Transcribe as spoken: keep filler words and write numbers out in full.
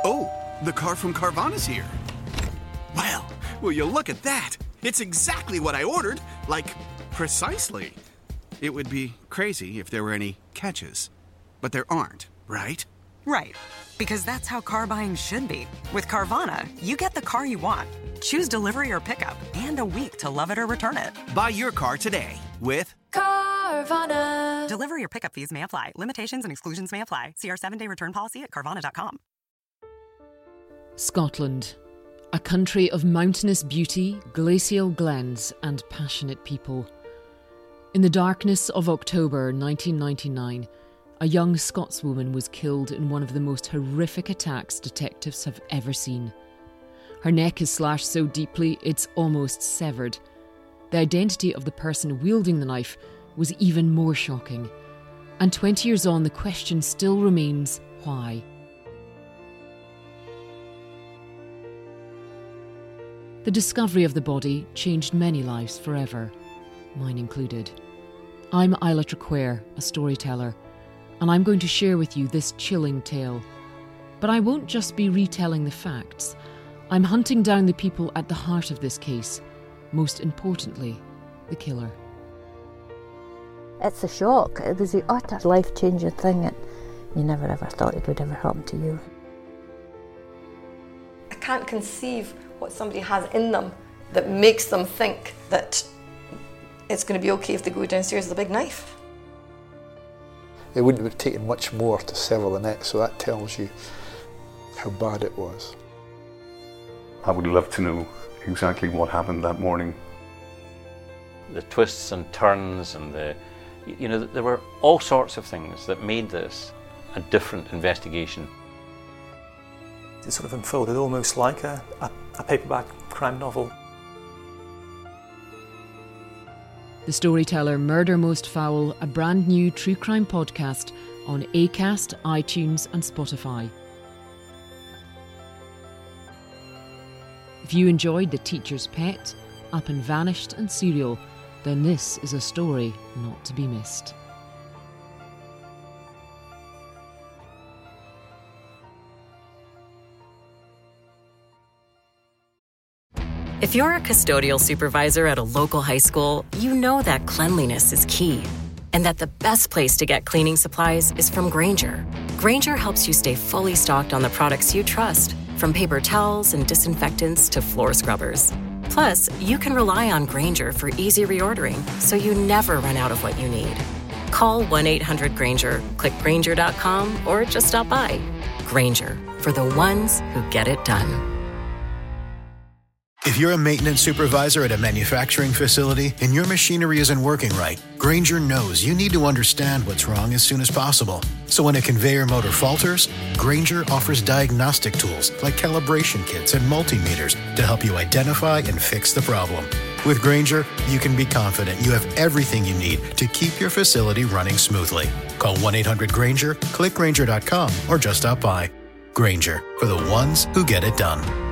Oh, the car from Carvana's here. Well, will you look at that? It's exactly what I ordered. Like, precisely. It would be crazy if there were any catches. But there aren't, right? Right. Because that's how car buying should be. With Carvana, you get the car you want. Choose delivery or pickup, and a week to love it or return it. Buy your car today with Carvana. Delivery or pickup fees may apply. Limitations and exclusions may apply. See our seven-day return policy at Carvana dot com. Scotland. A country of mountainous beauty, glacial glens and passionate people. In the darkness of October nineteen ninety-nine, a young Scotswoman was killed in one of the most horrific attacks detectives have ever seen. Her neck is slashed so deeply it's almost severed. The identity of the person wielding the knife was even more shocking. And twenty years on, the question still remains, why? The discovery of the body changed many lives forever, mine included. I'm Isla Traquair, a storyteller, and I'm going to share with you this chilling tale. But I won't just be retelling the facts. I'm hunting down the people at the heart of this case, most importantly, the killer. It's a shock. It was the utter life-changing thing that you never ever thought it would ever happen to you. I can't conceive what somebody has in them that makes them think that it's going to be okay if they go downstairs with a big knife. It wouldn't have taken much more to sever the neck, so that tells you how bad it was. I would love to know exactly what happened that morning. The twists and turns and the, you know, there were all sorts of things that made this a different investigation. It sort of unfolded almost like a, a, a paperback crime novel. The Storyteller Murder Most Foul, a brand new true crime podcast on Acast, iTunes and Spotify. If you enjoyed The Teacher's Pet, Up and Vanished and Serial, then this is a story not to be missed. If you're a custodial supervisor at a local high school, you know that cleanliness is key, and that the best place to get cleaning supplies is from Grainger. Grainger helps you stay fully stocked on the products you trust, from paper towels and disinfectants to floor scrubbers. Plus, you can rely on Grainger for easy reordering, so you never run out of what you need. Call one eight hundred Grainger, click Grainger dot com, or just stop by. Grainger, for the ones who get it done. If you're a maintenance supervisor at a manufacturing facility and your machinery isn't working right, Grainger knows you need to understand what's wrong as soon as possible. So when a conveyor motor falters, Grainger offers diagnostic tools like calibration kits and multimeters to help you identify and fix the problem. With Grainger, you can be confident you have everything you need to keep your facility running smoothly. Call one eight hundred Grainger, click Grainger dot com, or just stop by. Grainger, for the ones who get it done.